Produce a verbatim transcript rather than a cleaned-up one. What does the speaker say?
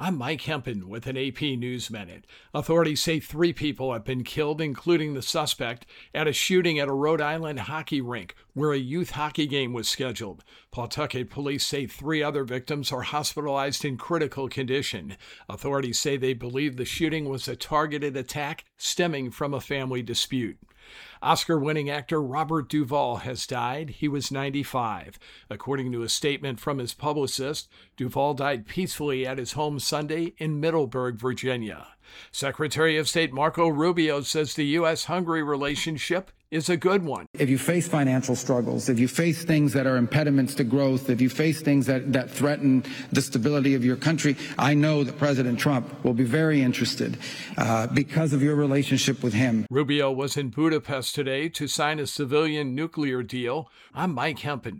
I'm Mike Hempen with an A P News Minute. Authorities say three people have been killed, including the suspect, at a shooting at a Rhode Island hockey rink where a youth hockey game was scheduled. Pawtucket police say three other victims are hospitalized in critical condition. Authorities say they believe the shooting was a targeted attack stemming from a family dispute. Oscar-winning actor Robert Duvall has died. He was ninety-five. According to a statement from his publicist, Duvall died peacefully at his home Sunday in Middleburg, Virginia. Secretary of State Marco Rubio says the U S Hungary relationship is a good one. If you face financial struggles, if you face things that are impediments to growth, if you face things that, that threaten the stability of your country, I know that President Trump will be very interested uh, because of your relationship with him. Rubio was in Budapest today to sign a civilian nuclear deal. I'm Mike Hempen.